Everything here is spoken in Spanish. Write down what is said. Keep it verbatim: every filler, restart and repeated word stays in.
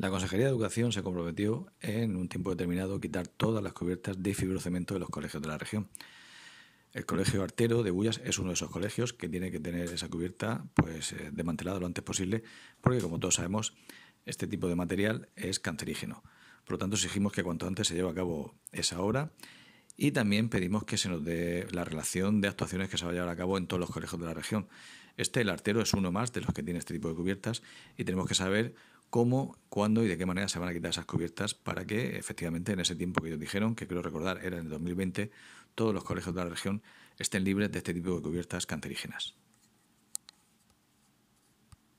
La Consejería de Educación se comprometió en un tiempo determinado a quitar todas las cubiertas de fibrocemento de los colegios de la región. El Colegio Artero de Bullas es uno de esos colegios que tiene que tener esa cubierta pues, eh, desmantelada lo antes posible, porque como todos sabemos, este tipo de material es cancerígeno. Por lo tanto, exigimos que cuanto antes se lleve a cabo esa obra y también pedimos que se nos dé la relación de actuaciones que se va a llevar a cabo en todos los colegios de la región. Este, el Artero, es uno más de los que tiene este tipo de cubiertas y tenemos que saber cómo, cuándo y de qué manera se van a quitar esas cubiertas para que efectivamente en ese tiempo que ellos dijeron, que creo recordar era en el dos mil veinte, todos los colegios de la región estén libres de este tipo de cubiertas cancerígenas.